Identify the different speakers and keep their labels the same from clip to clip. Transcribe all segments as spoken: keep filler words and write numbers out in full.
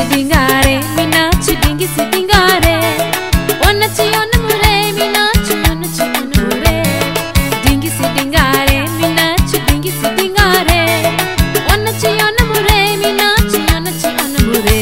Speaker 1: dingare, minachi dingi si dingare. Onachi onamure, minachi onachi onamure. Dingi si dingare, minachi dingi si dingare. Onachi onamure, minachi onachi onamure.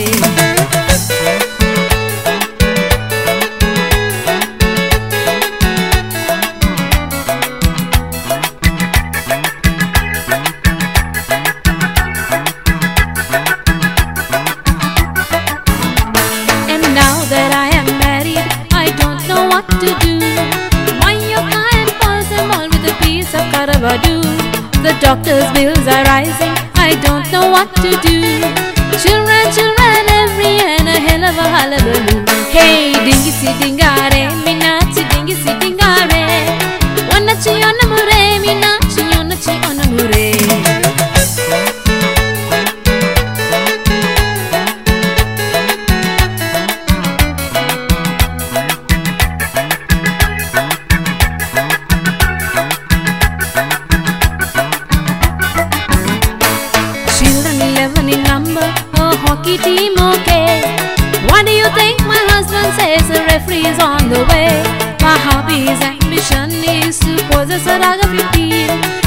Speaker 1: To do why your client falls in love with a piece of carabadoo. The doctor's bills are rising, I don't know what to do. Children, children, every and a hell of a hullabaloo. Hey, dingy si dingare, minachi dingy si dingare. Onachi onamure, minachi onachi onamure. eleven in number, a hockey team, okay. What do you think my husband says? The referee is on the way. My hobby, his ambition is to possess a rag of fifteen.